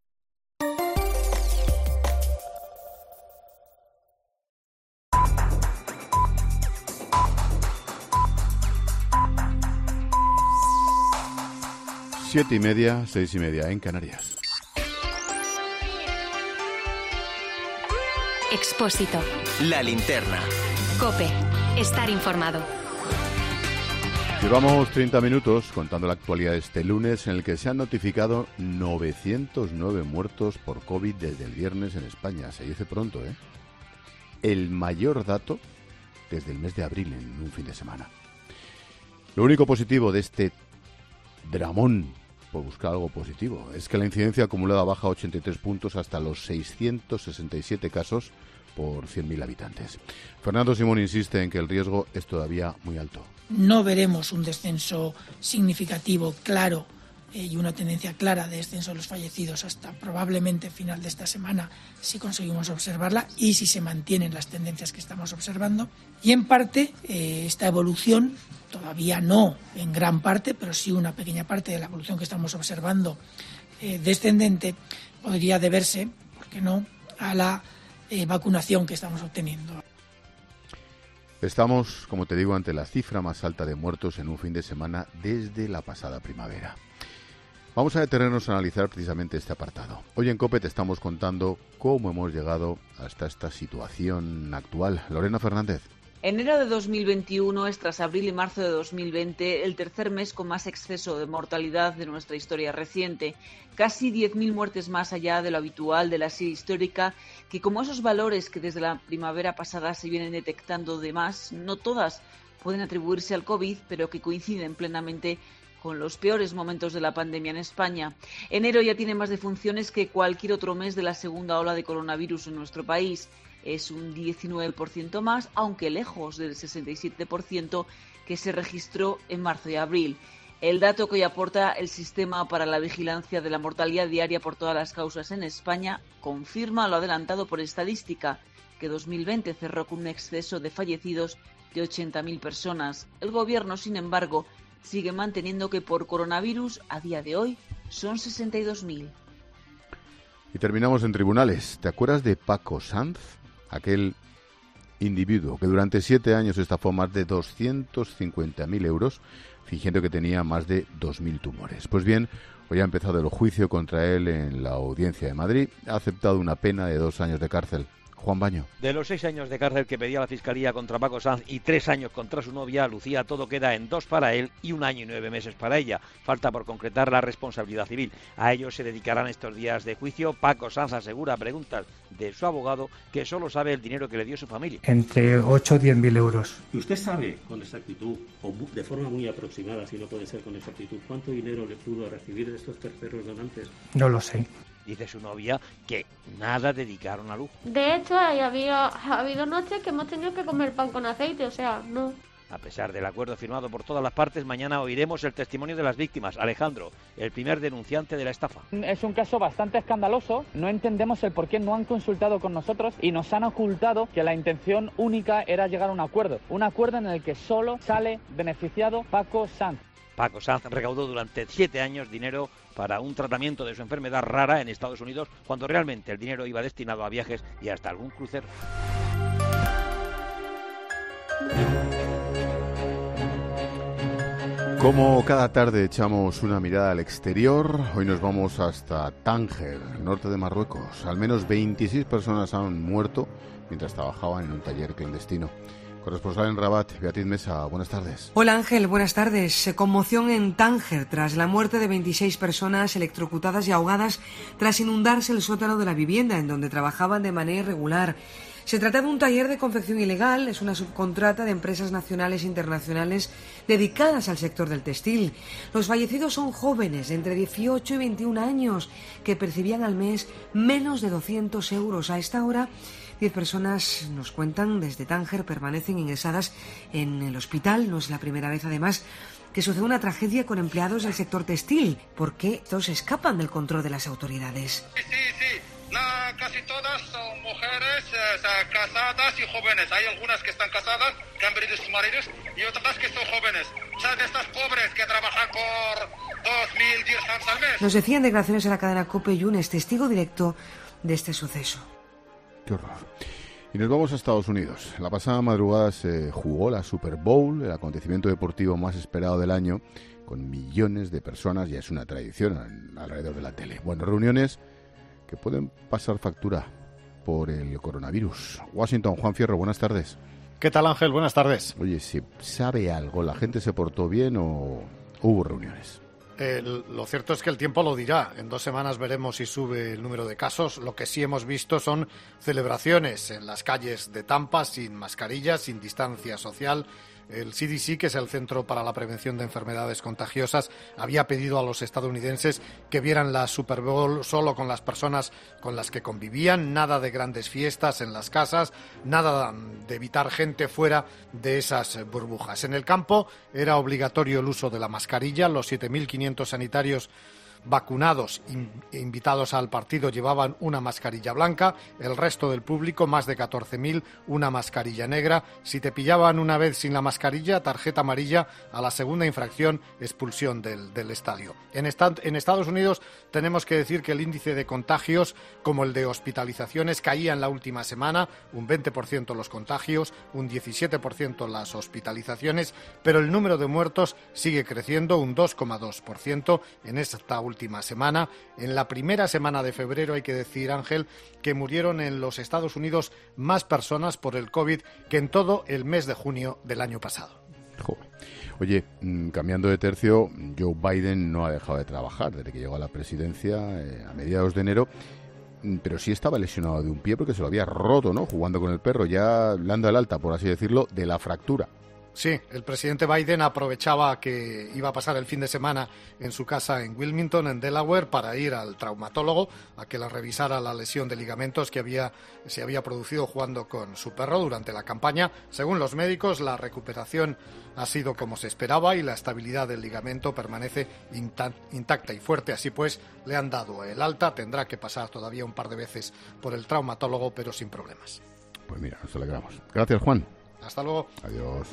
Siete y media, seis y media en Canarias. Expósito. La linterna. COPE. Estar informado. Llevamos treinta minutos contando la actualidad de este lunes, en el que se han notificado novecientos nueve muertos por COVID desde el viernes en España. Se dice pronto, ¿eh? El mayor dato desde el mes de abril en un fin de semana. Lo único positivo de este dramón, por buscar algo positivo, es que la incidencia acumulada baja ochenta y tres puntos hasta los seiscientos sesenta y siete casos por cien mil habitantes. Fernando Simón insiste en que el riesgo es todavía muy alto. No veremos un descenso significativo, claro, eh, y una tendencia clara de descenso de los fallecidos hasta probablemente final de esta semana, si conseguimos observarla y si se mantienen las tendencias que estamos observando. Y en parte, eh, esta evolución, todavía no en gran parte, pero sí una pequeña parte de la evolución que estamos observando eh, descendente, podría deberse, ¿por qué no?, a la eh, vacunación que estamos obteniendo. Estamos, como te digo, ante la cifra más alta de muertos en un fin de semana desde la pasada primavera. Vamos a detenernos a analizar precisamente este apartado. Hoy en COPE te estamos contando cómo hemos llegado hasta esta situación actual. Lorena Fernández. Enero de dos mil veintiuno es, tras abril y marzo de dos mil veinte, el tercer mes con más exceso de mortalidad de nuestra historia reciente. Casi diez mil muertes más allá de lo habitual de la serie histórica, que como esos valores que desde la primavera pasada se vienen detectando de más, no todas pueden atribuirse al COVID, pero que coinciden plenamente con los peores momentos de la pandemia en España. Enero ya tiene más defunciones que cualquier otro mes de la segunda ola de coronavirus en nuestro país. Es un diecinueve por ciento más, aunque lejos del sesenta y siete por ciento que se registró en marzo y abril. El dato que hoy aporta el Sistema para la Vigilancia de la Mortalidad Diaria por todas las causas en España confirma lo adelantado por Estadística, que dos mil veinte cerró con un exceso de fallecidos de ochenta mil personas. El Gobierno, sin embargo, sigue manteniendo que por coronavirus, a día de hoy, son sesenta y dos mil. Y terminamos en tribunales. ¿Te acuerdas de Paco Sanz? Aquel individuo que durante siete años estafó más de doscientos cincuenta mil euros, fingiendo que tenía más de dos mil tumores. Pues bien, hoy ha empezado el juicio contra él en la Audiencia de Madrid. Ha aceptado una pena de dos años de cárcel. Juan Baño. De los seis años de cárcel que pedía la Fiscalía contra Paco Sanz y tres años contra su novia, Lucía, todo queda en dos para él y un año y nueve meses para ella. Falta por concretar la responsabilidad civil. A ello se dedicarán estos días de juicio. Paco Sanz asegura a preguntas de su abogado que solo sabe el dinero que le dio su familia. Entre ocho y diez mil euros. ¿Y usted sabe con exactitud, o de forma muy aproximada, si no puede ser con exactitud, cuánto dinero le pudo recibir de estos terceros donantes? No lo sé. Dice su novia que nada dedicaron a lujo. De hecho, había ha habido noches que hemos tenido que comer pan con aceite, o sea, no. A pesar del acuerdo firmado por todas las partes, mañana oiremos el testimonio de las víctimas. Alejandro, el primer denunciante de la estafa. Es un caso bastante escandaloso. No entendemos el por qué no han consultado con nosotros y nos han ocultado que la intención única era llegar a un acuerdo. Un acuerdo en el que solo sale beneficiado Paco Sanz. Paco Sanz recaudó durante siete años dinero para un tratamiento de su enfermedad rara en Estados Unidos, cuando realmente el dinero iba destinado a viajes y hasta algún crucero. Como cada tarde echamos una mirada al exterior, hoy nos vamos hasta Tánger, norte de Marruecos. Al menos veintiséis personas han muerto mientras trabajaban en un taller clandestino. Corresponsal en Rabat, Beatriz Mesa, buenas tardes. Hola Ángel, buenas tardes. Conmoción en Tánger tras la muerte de veintiséis personas electrocutadas y ahogadas tras inundarse el sótano de la vivienda en donde trabajaban de manera irregular. Se trata de un taller de confección ilegal, es una subcontrata de empresas nacionales e internacionales dedicadas al sector del textil. Los fallecidos son jóvenes de entre dieciocho y veintiún años que percibían al mes menos de doscientos euros. A esta hora Diez personas, nos cuentan, desde Tánger permanecen ingresadas en el hospital. No es la primera vez, además, que sucede una tragedia con empleados del sector textil, porque todos escapan del control de las autoridades. Sí, sí, sí. La, casi todas son mujeres eh, casadas y jóvenes. Hay algunas que están casadas, que han perdido sus maridos, y otras que son jóvenes. O sea, de estas pobres que trabajan por dos mil dirhams al mes. Nos decían declaraciones a la cadena COPE Yunes, testigo directo de este suceso. Qué horror. Y nos vamos a Estados Unidos. La pasada madrugada se jugó la Super Bowl, el acontecimiento deportivo más esperado del año, con millones de personas, ya es una tradición alrededor de la tele. Bueno, reuniones que pueden pasar factura por el coronavirus. Washington, Juan Fierro, buenas tardes. ¿Qué tal, Ángel? Buenas tardes. Oye, ¿se sabe algo? ¿La gente se portó bien o hubo reuniones? Eh, lo cierto es que el tiempo lo dirá. En dos semanas veremos si sube el número de casos. Lo que sí hemos visto son celebraciones en las calles de Tampa sin mascarilla, sin distancia social. El C D C, que es el Centro para la Prevención de Enfermedades Contagiosas, había pedido a los estadounidenses que vieran la Super Bowl solo con las personas con las que convivían, nada de grandes fiestas en las casas, nada de evitar gente fuera de esas burbujas. En el campo era obligatorio el uso de la mascarilla. Los siete mil quinientos sanitarios vacunados e invitados al partido llevaban una mascarilla blanca, el resto del público, más de catorce mil, una mascarilla negra. Si te pillaban una vez sin la mascarilla, tarjeta amarilla, a la segunda infracción, expulsión del, del estadio. En, esta, en Estados Unidos tenemos que decir que el índice de contagios, como el de hospitalizaciones, caía en la última semana, un veinte por ciento los contagios, un diecisiete por ciento las hospitalizaciones, pero el número de muertos sigue creciendo, un dos coma dos por ciento en esta última última semana. En la primera semana de febrero hay que decir, Ángel, que murieron en los Estados Unidos más personas por el COVID que en todo el mes de junio del año pasado. Joder. Oye, cambiando de tercio, Joe Biden no ha dejado de trabajar desde que llegó a la presidencia eh, a mediados de enero, pero sí estaba lesionado de un pie porque se lo había roto, ¿no? Jugando con el perro, ya dando el alta, por así decirlo, de la fractura. Sí, el presidente Biden aprovechaba que iba a pasar el fin de semana en su casa en Wilmington, en Delaware, para ir al traumatólogo a que le revisara la lesión de ligamentos que había, se había producido jugando con su perro durante la campaña. Según los médicos, la recuperación ha sido como se esperaba y la estabilidad del ligamento permanece intacta y fuerte. Así pues, le han dado el alta. Tendrá que pasar todavía un par de veces por el traumatólogo, pero sin problemas. Pues mira, nos alegramos. Gracias, Juan. Hasta luego. Adiós.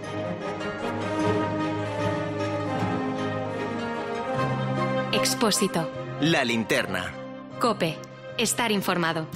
Expósito. La linterna. COPE. Estar informado.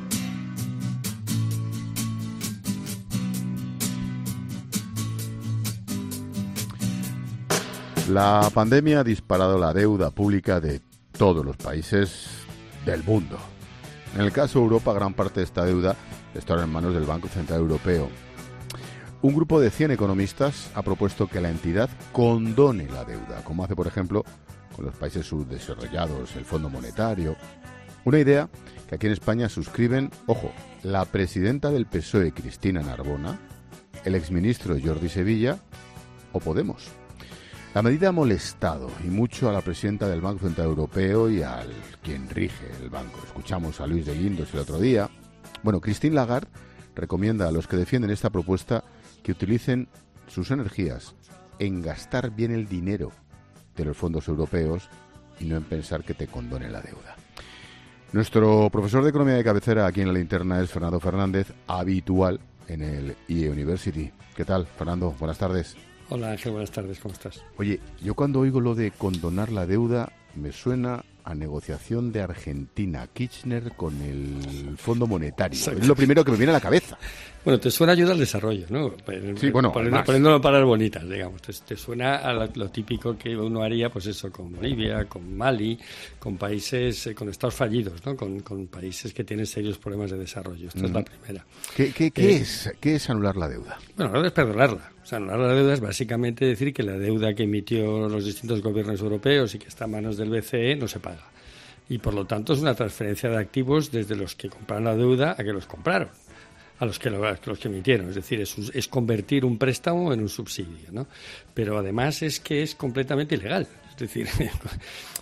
La pandemia ha disparado la deuda pública de todos los países del mundo. En el caso de Europa, gran parte de esta deuda está en manos del Banco Central Europeo. Un grupo de cien economistas ha propuesto que la entidad condone la deuda, como hace, por ejemplo, con los países subdesarrollados, el Fondo Monetario. Una idea que aquí en España suscriben, ojo, la presidenta del P S O E, Cristina Narbona, el exministro Jordi Sevilla o Podemos. La medida ha molestado y mucho a la presidenta del Banco Central Europeo y al quien rige el banco. Escuchamos a Luis de Guindos el otro día. Bueno, Christine Lagarde recomienda a los que defienden esta propuesta que utilicen sus energías en gastar bien el dinero de los fondos europeos y no en pensar que te condonen la deuda. Nuestro profesor de economía de cabecera aquí en la linterna es Fernando Fernández, habitual en el I E University. ¿Qué tal, Fernando? Buenas tardes. Hola, Ángel, buenas tardes, ¿cómo estás? Oye, yo cuando oigo lo de condonar la deuda me suena a negociación de Argentina, Kirchner con el Fondo Monetario. Exacto. Es lo primero que me viene a la cabeza. Bueno, te suena ayuda al desarrollo, ¿no? Sí, bueno, Poniendo, poniéndolo en palabras bonitas, digamos. Te, te suena a lo, lo típico que uno haría, pues eso, con Bolivia, con Mali, con países, eh, con estados fallidos, ¿no? Con, con países que tienen serios problemas de desarrollo. Esta mm. es la primera. ¿Qué, qué, qué, eh, es, ¿Qué es anular la deuda? Bueno, no es perdonarla. O sea, anular la deuda es básicamente decir que la deuda que emitió los distintos gobiernos europeos y que está a manos del B C E no se paga. Y por lo tanto es una transferencia de activos desde los que compraron la deuda a que los compraron, a los que, lo, a los que emitieron. Es decir, es, es convertir un préstamo en un subsidio, ¿no? Pero además es que es completamente ilegal. Es decir,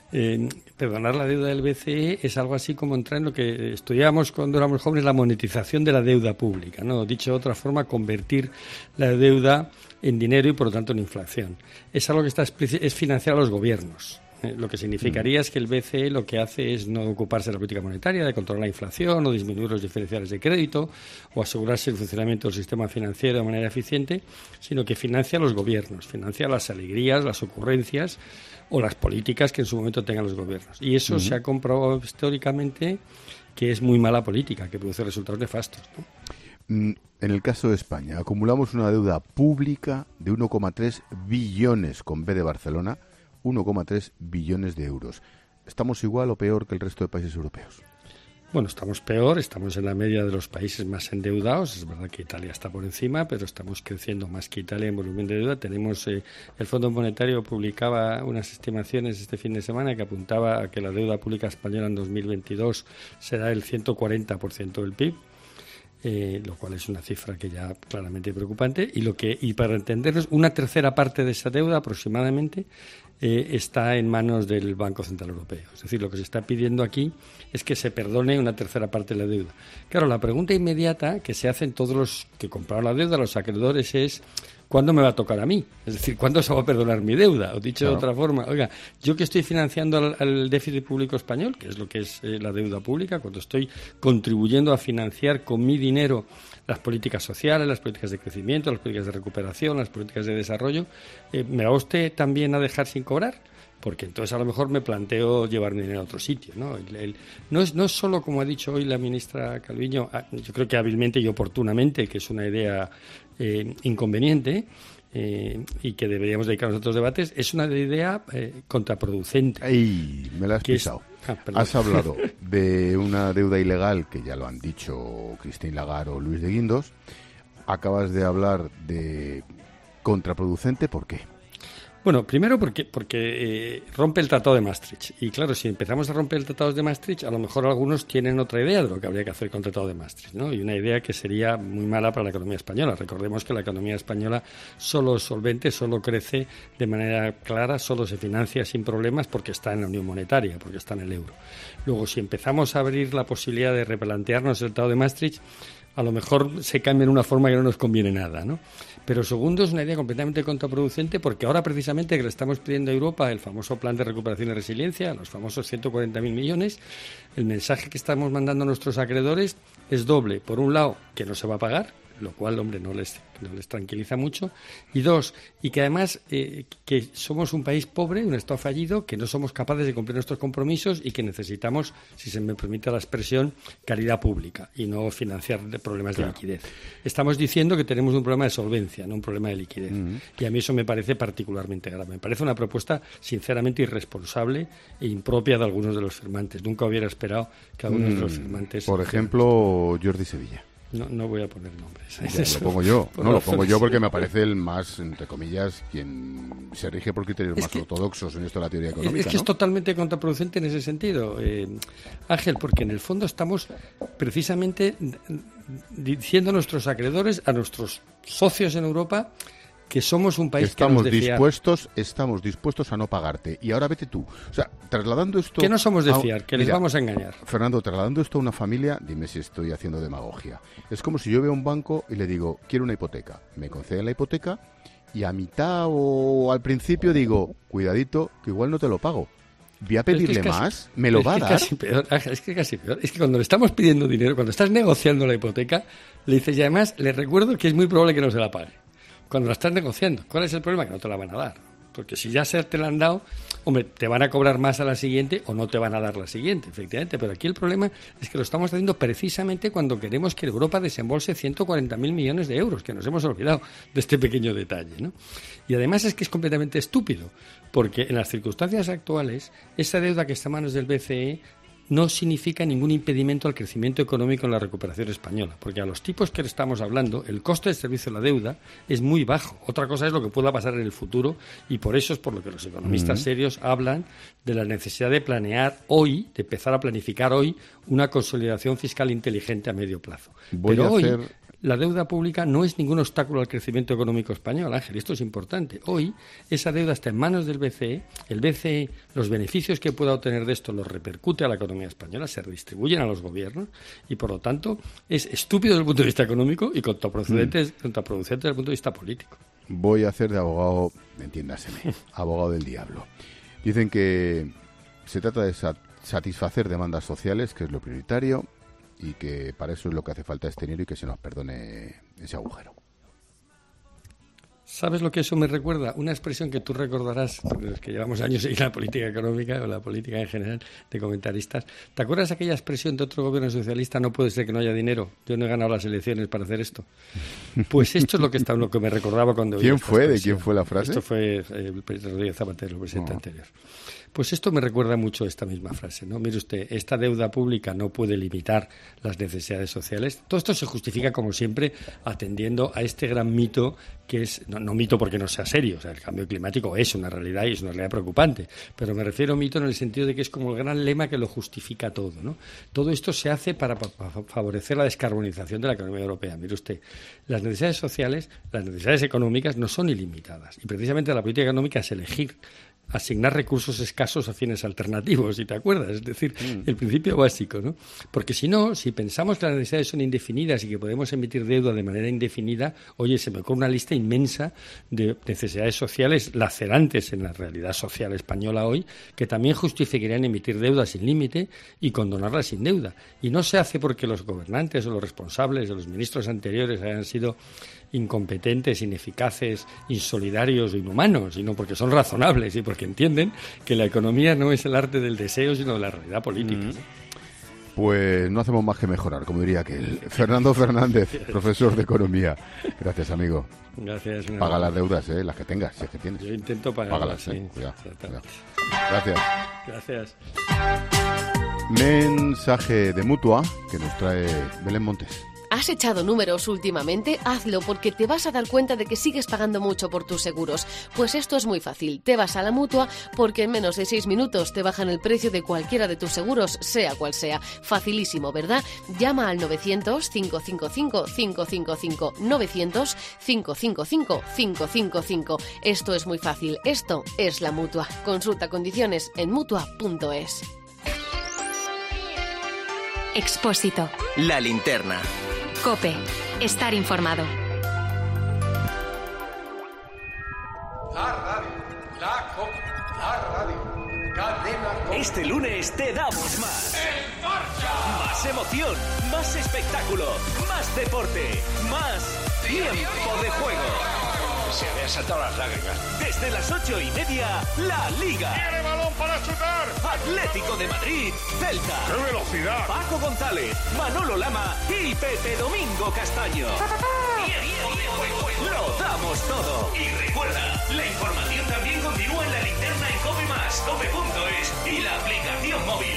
Eh, perdonar la deuda del B C E es algo así como entrar en lo que estudiábamos cuando éramos jóvenes, la monetización de la deuda pública, ¿no? Dicho de otra forma, convertir la deuda en dinero y por lo tanto en inflación. Es algo que está es financiar a los gobiernos. Eh, lo que significaría mm. es que el B C E lo que hace es no ocuparse de la política monetaria, de controlar la inflación o disminuir los diferenciales de crédito o asegurarse el funcionamiento del sistema financiero de manera eficiente, sino que financia a los gobiernos, financia las alegrías, las ocurrencias o las políticas que en su momento tengan los gobiernos. Y eso mm. se ha comprobado históricamente que es muy mala política, que produce resultados nefastos, ¿no? En el caso de España, acumulamos una deuda pública de uno coma tres billones con B de Barcelona, uno coma tres billones de euros. ¿Estamos igual o peor que el resto de países europeos? Bueno, estamos peor, estamos en la media de los países más endeudados. Es verdad que Italia está por encima, pero estamos creciendo más que Italia en volumen de deuda. Tenemos eh, el Fondo Monetario publicaba unas estimaciones este fin de semana que apuntaba a que la deuda pública española en dos mil veintidós será el ciento cuarenta por ciento del P I B. Eh, lo cual es una cifra que ya claramente preocupante y lo que y para entendernos una tercera parte de esa deuda aproximadamente eh, está en manos del Banco Central Europeo. Es decir, lo que se está pidiendo aquí es que se perdone una tercera parte de la deuda. Claro, la pregunta inmediata que se hacen todos los que compraron la deuda, los acreedores, es ¿cuándo me va a tocar a mí? Es decir, ¿cuándo se va a perdonar mi deuda? O dicho claro. de otra forma, oiga, yo que estoy financiando al, al déficit público español, que es lo que es eh, la deuda pública, cuando estoy contribuyendo a financiar con mi dinero las políticas sociales, las políticas de crecimiento, las políticas de recuperación, las políticas de desarrollo, eh, ¿me va usted también a dejar sin cobrar? Porque entonces a lo mejor me planteo llevar mi dinero a otro sitio, ¿no? El, el, no es no es solo, como ha dicho hoy la ministra Calviño, yo creo que hábilmente y oportunamente, que es una idea eh, inconveniente eh, y que deberíamos dedicar a otros debates, es una idea eh, contraproducente. ¡Ay! Me la has pisado. Es, ah, has hablado de una deuda ilegal, que ya lo han dicho Christine Lagarde o Luis de Guindos. Acabas de hablar de contraproducente, ¿por qué? Bueno, primero porque porque eh, rompe el Tratado de Maastricht. Y claro, si empezamos a romper el Tratado de Maastricht, a lo mejor algunos tienen otra idea de lo que habría que hacer con el Tratado de Maastricht, ¿no? Y una idea que sería muy mala para la economía española. Recordemos que la economía española solo es solvente, solo crece de manera clara, solo se financia sin problemas porque está en la Unión Monetaria, porque está en el euro. Luego, si empezamos a abrir la posibilidad de replantearnos el Tratado de Maastricht, a lo mejor se cambia en una forma que no nos conviene nada, ¿no? Pero segundo, es una idea completamente contraproducente porque ahora precisamente que le estamos pidiendo a Europa el famoso plan de recuperación y resiliencia, los famosos ciento cuarenta mil millones, el mensaje que estamos mandando a nuestros acreedores es doble. Por un lado, que no se va a pagar, lo cual, hombre, no les, no les tranquiliza mucho. Y dos, y que además eh, que somos un país pobre, un Estado fallido, que no somos capaces de cumplir nuestros compromisos y que necesitamos, si se me permite la expresión, caridad pública y no financiar problemas claro. de liquidez. Estamos diciendo que tenemos un problema de solvencia, no un problema de liquidez. Uh-huh. Y a mí eso me parece particularmente grave. Me parece una propuesta sinceramente irresponsable e impropia de algunos de los firmantes. Nunca hubiera esperado que algunos mm, de los firmantes... Por ejemplo, Jordi Sevilla. No, no voy a poner nombres. Ya, lo pongo yo. No, lo pongo yo porque me parece el más, entre comillas, quien se rige por criterios es más que, ortodoxos en esto de la teoría económica. Es que ¿no? es totalmente contraproducente en ese sentido, eh, Ángel, porque en el fondo estamos precisamente diciendo a nuestros acreedores, a nuestros socios en Europa, que somos un país estamos que nos de dispuestos fiar. Estamos dispuestos a no pagarte. Y ahora vete tú. O sea, trasladando esto... Que no somos de fiar, a, que mira, les vamos a engañar. Fernando, trasladando esto a una familia, dime si estoy haciendo demagogia. Es como si yo veo a un banco y le digo, quiero una hipoteca. Me conceden la hipoteca y a mitad o al principio digo, cuidadito, que igual no te lo pago. Voy a pedirle es que es casi, más, me lo va a dar. Casi peor, es que casi peor. Es que cuando le estamos pidiendo dinero, cuando estás negociando la hipoteca, le dices, y además le recuerdo que es muy probable que no se la pague. Cuando la estás negociando, ¿cuál es el problema? Que no te la van a dar. Porque si ya se te la han dado, hombre, te van a cobrar más a la siguiente o no te van a dar la siguiente, efectivamente. Pero aquí el problema es que lo estamos haciendo precisamente cuando queremos que Europa desembolse ciento cuarenta mil millones de euros, que nos hemos olvidado de este pequeño detalle, ¿no? Y además es que es completamente estúpido, porque en las circunstancias actuales, esa deuda que está en manos del B C E no significa ningún impedimento al crecimiento económico en la recuperación española, porque a los tipos que estamos hablando, el coste del servicio de la deuda es muy bajo. Otra cosa es lo que pueda pasar en el futuro, y por eso es por lo que los economistas uh-huh. serios hablan de la necesidad de planear hoy, de empezar a planificar hoy, una consolidación fiscal inteligente a medio plazo. Voy Pero a hoy, hacer la deuda pública no es ningún obstáculo al crecimiento económico español, Ángel, esto es importante. Hoy esa deuda está en manos del B C E, el B C E, los beneficios que pueda obtener de esto los repercute a la economía española, se redistribuyen a los gobiernos y por lo tanto es estúpido desde el punto de vista económico y contraproducente, mm. contraproducente desde el punto de vista político. Voy a hacer de abogado, entiéndaseme, abogado del diablo. Dicen que se trata de satisfacer demandas sociales, que es lo prioritario, y que para eso es lo que hace falta este dinero y que se nos perdone ese agujero. ¿Sabes lo que eso me recuerda? Una expresión que tú recordarás, porque los que llevamos años en la política económica o la política en general de comentaristas. ¿Te acuerdas aquella expresión de otro gobierno socialista? No puede ser que no haya dinero. Yo no he ganado las elecciones para hacer esto. Pues esto es lo que está, lo que me recordaba cuando... ¿Quién fue? ¿De quién fue la frase? Esto fue el presidente Rodríguez Zapatero, el presidente oh. anterior. Pues esto me recuerda mucho esta misma frase, ¿no? Mire usted, esta deuda pública no puede limitar las necesidades sociales. Todo esto se justifica, como siempre, atendiendo a este gran mito que es, no, no mito porque no sea serio, o sea, el cambio climático es una realidad y es una realidad preocupante, pero me refiero a mito en el sentido de que es como el gran lema que lo justifica todo, ¿no? Todo esto se hace para, para favorecer la descarbonización de la economía europea. Mire usted, las necesidades sociales, las necesidades económicas no son ilimitadas y precisamente la política económica es elegir asignar recursos escasos a fines alternativos, si te acuerdas, es decir, mm. el principio básico, ¿no? Porque si no, si pensamos que las necesidades son indefinidas y que podemos emitir deuda de manera indefinida, oye, se me ocurre una lista inmensa de necesidades sociales lacerantes en la realidad social española hoy, que también justificarían emitir deuda sin límite y condonarla sin deuda. Y no se hace porque los gobernantes o los responsables o los ministros anteriores hayan sido incompetentes, ineficaces, insolidarios o inhumanos, sino porque son razonables y porque entienden que la economía no es el arte del deseo, sino de la realidad política. Mm. Pues no hacemos más que mejorar, como diría aquel. Fernando Fernández, profesor de Economía. Gracias, amigo. Gracias. Paga las deudas, ¿eh? Las que tengas, si es que tienes. Yo intento pagarlas, sí. ¿eh? Cuidado, cuidado. Gracias. Gracias. Mensaje de Mutua que nos trae Belén Montes. ¿Has echado números últimamente? Hazlo porque te vas a dar cuenta de que sigues pagando mucho por tus seguros. Pues esto es muy fácil. Te vas a la Mutua porque en menos de seis minutos te bajan el precio de cualquiera de tus seguros, sea cual sea. Facilísimo, ¿verdad? Llama al novecientos, cinco cinco cinco, cinco cinco cinco, novecientos, cinco cinco cinco, cinco cinco cinco. Esto es muy fácil. Esto es la Mutua. Consulta condiciones en mutua punto es. Expósito. La linterna. COPE. Estar informado. La radio. La COPE. La radio. Cadena COPE. Este lunes te damos más. ¡En marcha! Más emoción, más espectáculo, más deporte, más tiempo de juego. Se me han saltado las lágrimas. Desde las ocho y media, La Liga. ¡Tiene balón para chutar! Atlético de Madrid, Celta. ¡Qué velocidad! Paco González, Manolo Lama y Pepe Domingo Castaño. Tiempo de juego. Lo damos todo. Y recuerda, la información también continúa en La Linterna en Cope Más, cope punto es y la aplicación móvil.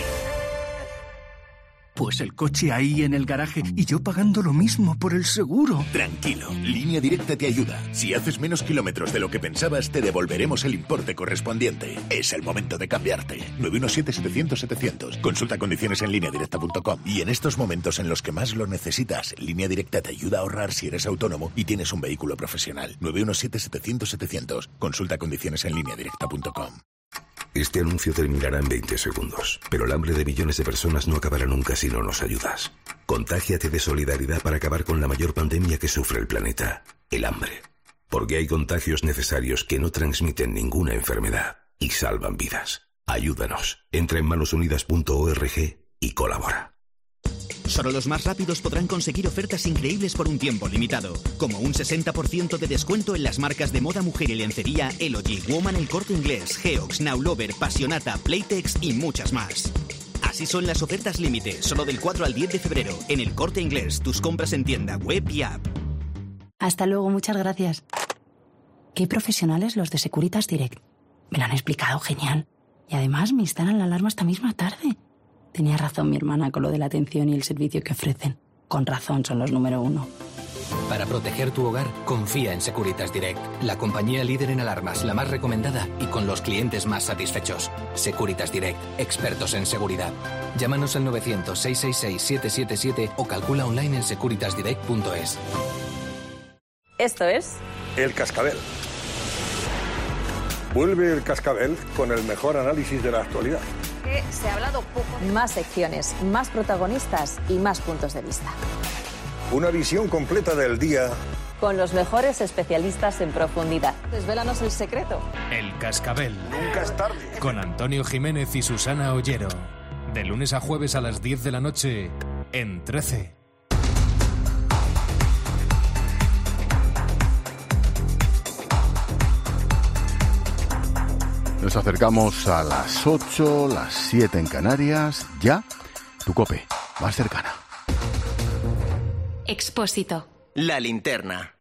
Pues el coche ahí en el garaje y yo pagando lo mismo por el seguro. Tranquilo, Línea Directa te ayuda. Si haces menos kilómetros de lo que pensabas, te devolveremos el importe correspondiente. Es el momento de cambiarte. nueve uno siete, setecientos, setecientos. Consulta condiciones en línea directa punto com. Y en estos momentos en los que más lo necesitas, Línea Directa te ayuda a ahorrar si eres autónomo y tienes un vehículo profesional. nueve uno siete, setecientos, setecientos. Consulta condiciones en línea directa punto com. Este anuncio terminará en veinte segundos, pero el hambre de millones de personas no acabará nunca si no nos ayudas. Contágiate de solidaridad para acabar con la mayor pandemia que sufre el planeta, el hambre. Porque hay contagios necesarios que no transmiten ninguna enfermedad y salvan vidas. Ayúdanos. Entra en manos unidas punto org y colabora. Solo los más rápidos podrán conseguir ofertas increíbles por un tiempo limitado, como un sesenta por ciento de descuento en las marcas de moda, mujer y lencería Elogy, Woman, El Corte Inglés, Geox, Now Lover, Passionata, Playtex y muchas más. Así son las ofertas límite, solo del cuatro al diez de febrero, en El Corte Inglés, tus compras en tienda, web y app. Hasta luego, muchas gracias. Qué profesionales los de Securitas Direct. Me lo han explicado genial. Y además me instalan la alarma esta misma tarde. Tenía razón mi hermana con lo de la atención y el servicio que ofrecen. Con razón son los número uno. Para proteger tu hogar, confía en Securitas Direct, la compañía líder en alarmas, la más recomendada y con los clientes más satisfechos. Securitas Direct, expertos en seguridad. Llámanos al novecientos, seiscientos sesenta y seis, setecientos setenta y siete o calcula online en securitas direct punto es. Esto es... El Cascabel. Vuelve El Cascabel con el mejor análisis de la actualidad. Que se ha hablado poco. Más secciones, más protagonistas y más puntos de vista. Una visión completa del día. Con los mejores especialistas en profundidad. Desvélanos el secreto. El Cascabel. Nunca es tarde. Con Antonio Jiménez y Susana Ollero. De lunes a jueves a las diez de la noche en trece. Nos acercamos a las ocho, las siete en Canarias. Ya, tu COPE, más cercana. Expósito. La linterna.